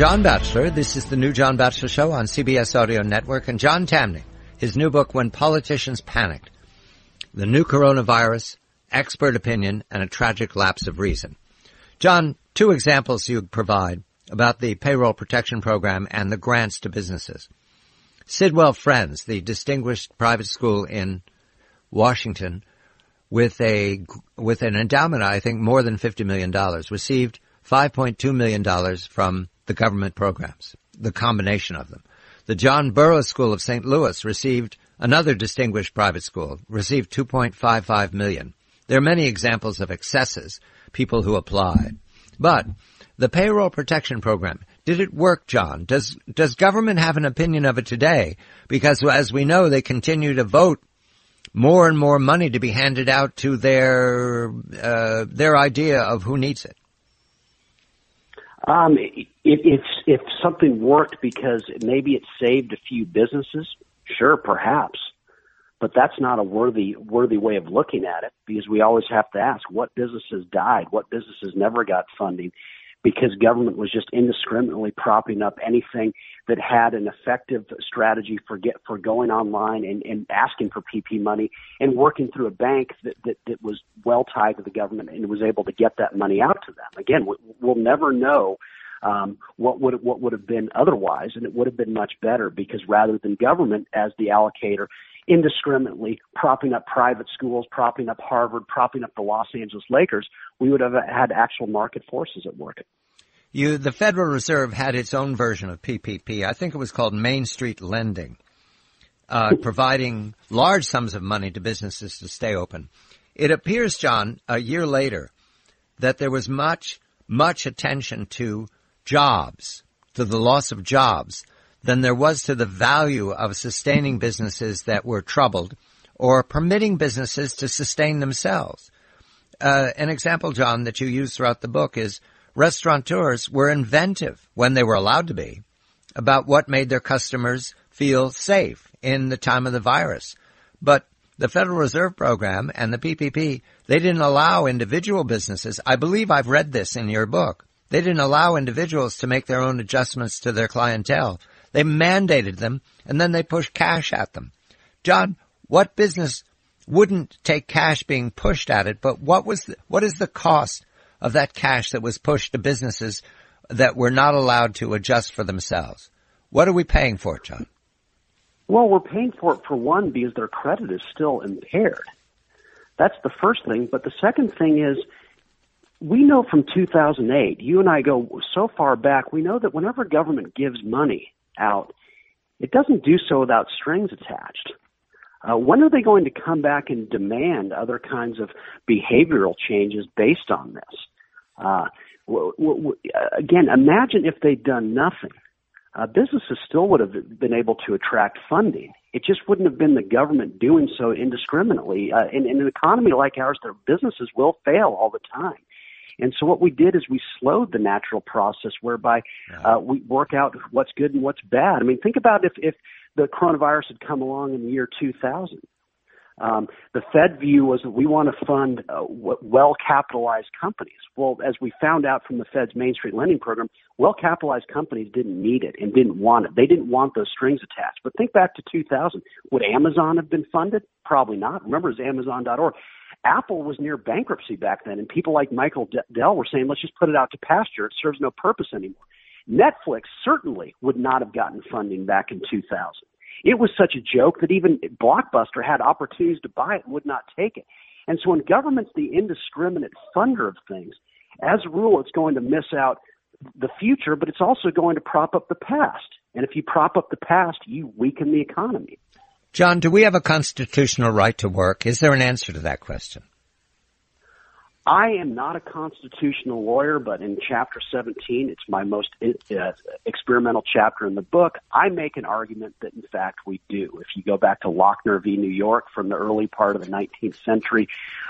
John Batchelor. This is the new John Batchelor Show on CBS Audio Network. And John Tamny, his new book, When Politicians Panicked, The New Coronavirus, Expert Opinion, and a Tragic Lapse of Reason. John, two examples you provide about the payroll protection program and the grants to businesses. Sidwell Friends, the distinguished private school in Washington, with an endowment, I think, more than $50 million, received $5.2 million from the government programs, the combination of them. The John Burroughs School of St. Louis received, another distinguished private school, received $2.55 million. There are many examples of excesses, people who applied. But the payroll protection program, did it work, John? Does government have an opinion of it today? Because as we know, they continue to vote more and more money to be handed out to their idea of who needs it. If something worked because maybe it saved a few businesses, sure, perhaps. But that's not a worthy way of looking at it, because we always have to ask what businesses died, what businesses never got funding, because government was just indiscriminately propping up anything that had an effective strategy for going online and asking for PP money and working through a bank that was well tied to the government and was able to get that money out to them. Again, we'll never know what would have been otherwise, and it would have been much better, because rather than government as the allocator indiscriminately propping up private schools, propping up Harvard, propping up the Los Angeles Lakers, we would have had actual market forces at work. The Federal Reserve had its own version of PPP. I think it was called Main Street Lending, providing large sums of money to businesses to stay open. It appears, John, a year later, that there was much attention to jobs, to the loss of jobs, than there was to the value of sustaining businesses that were troubled or permitting businesses to sustain themselves. An example, John, that you use throughout the book is restaurateurs were inventive, when they were allowed to be, about what made their customers feel safe in the time of the virus. But the Federal Reserve Program and the PPP, they didn't allow individual businesses. I believe I've read this in your book. They didn't allow individuals to make their own adjustments to their clientele. They mandated them, and then they pushed cash at them. John, what business wouldn't take cash being pushed at it, but what is the cost of that cash that was pushed to businesses that were not allowed to adjust for themselves? What are we paying for it, John? Well, we're paying for it, for one, because their credit is still impaired. That's the first thing. But the second thing is, we know from 2008, you and I go so far back, we know that whenever government gives money out, it doesn't do so without strings attached. When are they going to come back and demand other kinds of behavioral changes based on this? Again, imagine if they'd done nothing. Businesses still would have been able to attract funding. It just wouldn't have been the government doing so indiscriminately. In an economy like ours, their businesses will fail all the time. And so what we did is we slowed the natural process whereby we work out what's good and what's bad. I mean, think about if the coronavirus had come along in the year 2000. The Fed view was that we want to fund well-capitalized companies. Well, as we found out from the Fed's Main Street Lending Program, well-capitalized companies didn't need it and didn't want it. They didn't want those strings attached. But think back to 2000. Would Amazon have been funded? Probably not. Remember, it's Amazon.org. Apple was near bankruptcy back then, and people like Michael Dell were saying, let's just put it out to pasture. It serves no purpose anymore. Netflix certainly would not have gotten funding back in 2000. It was such a joke that even Blockbuster had opportunities to buy it and would not take it. And so when government's the indiscriminate funder of things, as a rule, it's going to miss out the future, but it's also going to prop up the past. And if you prop up the past, you weaken the economy. John, do we have a constitutional right to work? Is there an answer to that question? I am not a constitutional lawyer, but in Chapter 17, it's my most experimental chapter in the book, I make an argument that, in fact, we do. If you go back to Lochner v. New York from the early part of the 19th century,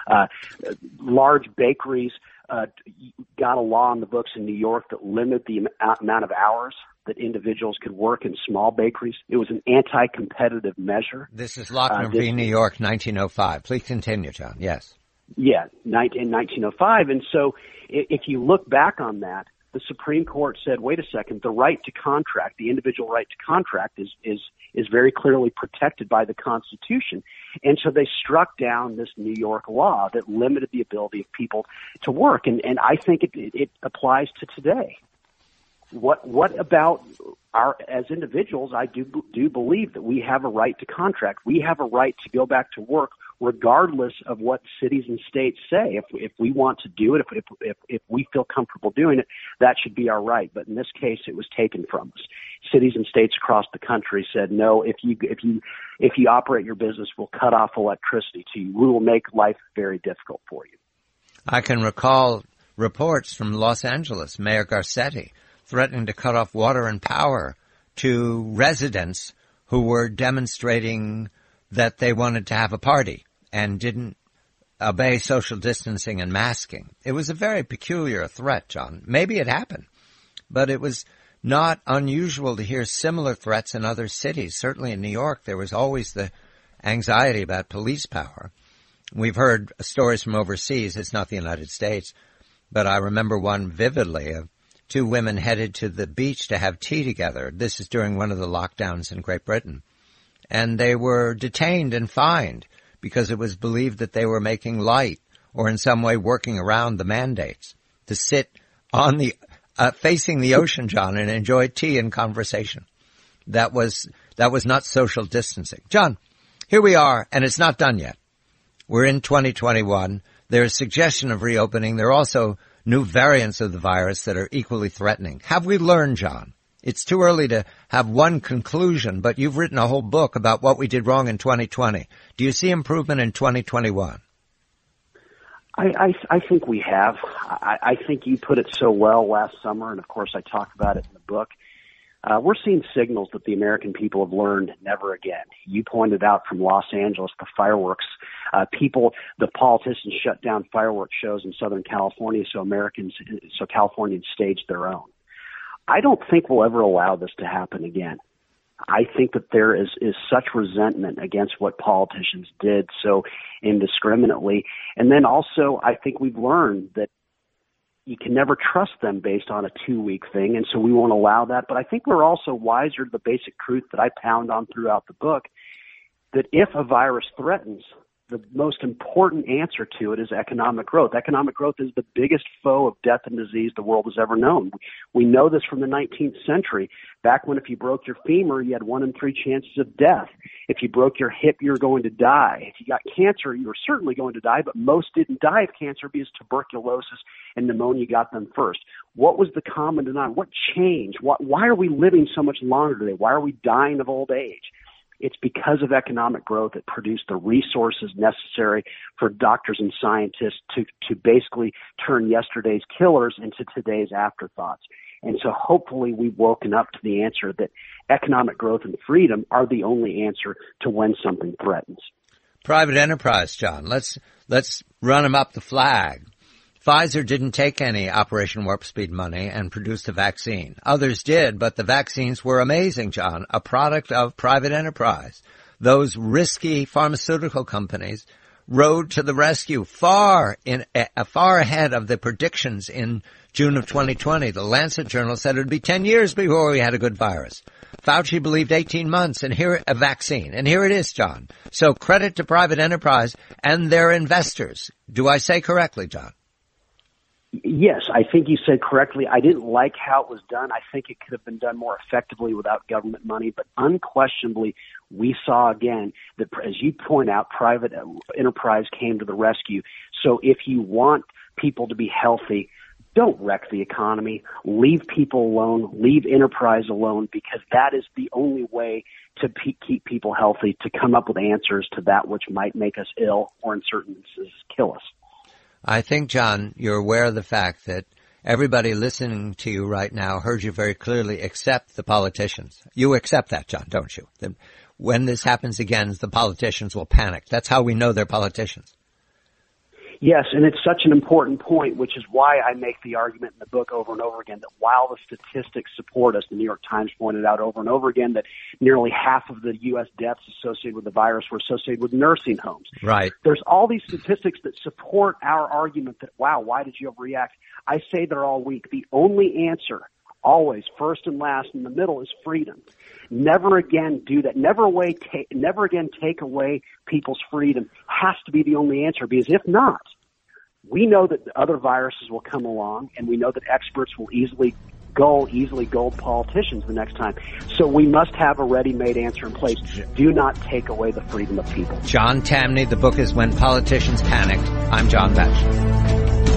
large bakeries got a law in the books in New York that limited the amount of hours that individuals could work in small bakeries. It was an anti-competitive measure. This is Lochner v. New York, 1905. Please continue, John. Yes. Yeah, in 1905. And so if you look back on that, the Supreme Court said, wait a second, the right to contract, the individual right to contract is very clearly protected by the Constitution. And so they struck down this New York law that limited the ability of people to work. And I think it applies to today. What about as individuals, I do believe that we have a right to contract. We have a right to go back to work regardless of what cities and states say. If we want to do it, if we feel comfortable doing it, that should be our right. But in this case, it was taken from us. Cities and states across the country said, no, if you operate your business, we'll cut off electricity to you. We will make life very difficult for you. I can recall reports from Los Angeles, Mayor Garcetti, threatening to cut off water and power to residents who were demonstrating that they wanted to have a party and didn't obey social distancing and masking. It was a very peculiar threat, John. Maybe it happened, but it was not unusual to hear similar threats in other cities. Certainly in New York, there was always the anxiety about police power. We've heard stories from overseas. It's not the United States, but I remember one vividly of two women headed to the beach to have tea together. This is during one of the lockdowns in Great Britain. And they were detained and fined because it was believed that they were making light or in some way working around the mandates to sit on the facing the ocean, John, and enjoy tea and conversation. That was not social distancing. John, here we are, and it's not done yet. We're in 2021. There's suggestion of reopening. There are also new variants of the virus that are equally threatening. Have we learned, John? It's too early to have one conclusion, but you've written a whole book about what we did wrong in 2020. Do you see improvement in 2021? I think we have. I think you put it so well last summer, and of course I talk about it in the book. We're seeing signals that the American people have learned never again. You pointed out from Los Angeles, the fireworks. The politicians shut down fireworks shows in Southern California so Californians staged their own. I don't think we'll ever allow this to happen again. I think that there is such resentment against what politicians did so indiscriminately. And then also, I think we've learned that you can never trust them based on a 2-week thing, and so we won't allow that. But I think we're also wiser to the basic truth that I pound on throughout the book, that if a virus threatens, the most important answer to it is economic growth. Economic growth is the biggest foe of death and disease the world has ever known. We know this from the 19th century. Back when if you broke your femur, you had 1 in 3 chances of death. If you broke your hip, you were going to die. If you got cancer, you were certainly going to die, but most didn't die of cancer because tuberculosis and pneumonia got them first. What was the common denominator? What changed? Why are we living so much longer today? Why are we dying of old age? It's because of economic growth that produced the resources necessary for doctors and scientists to basically turn yesterday's killers into today's afterthoughts. And so hopefully we've woken up to the answer that economic growth and freedom are the only answer to when something threatens. Private enterprise, John. Let's run them up the flag. Pfizer didn't take any Operation Warp Speed money and produced a vaccine. Others did, but the vaccines were amazing, John, a product of private enterprise. Those risky pharmaceutical companies rode to the rescue far ahead of the predictions in June of 2020. The Lancet Journal said it would be 10 years before we had a good virus. Fauci believed 18 months, and here a vaccine. And here it is, John. So credit to private enterprise and their investors. Do I say correctly, John? Yes, I think you said correctly. I didn't like how it was done. I think it could have been done more effectively without government money, but unquestionably, we saw again that, as you point out, private enterprise came to the rescue. So if you want people to be healthy, don't wreck the economy. Leave people alone. Leave enterprise alone, because that is the only way to keep people healthy, to come up with answers to that which might make us ill or in certain instances kill us. I think, John, you're aware of the fact that everybody listening to you right now heard you very clearly except the politicians. You accept that, John, don't you? That when this happens again, the politicians will panic. That's how we know they're politicians. Yes, and it's such an important point, which is why I make the argument in the book over and over again that while the statistics support us, the New York Times pointed out over and over again that nearly half of the U.S. deaths associated with the virus were associated with nursing homes. Right. There's all these statistics that support our argument that, wow, why did you overreact? I say they're all weak. The only answer, always, first and last, in the middle, is freedom. Never again do that. Never again take away people's freedom has to be the only answer, because if not, we know that other viruses will come along, and we know that experts will easily gold politicians the next time. So we must have a ready-made answer in place. Do not take away the freedom of people. John Tamny, the book is When Politicians Panicked. I'm John Batchelor.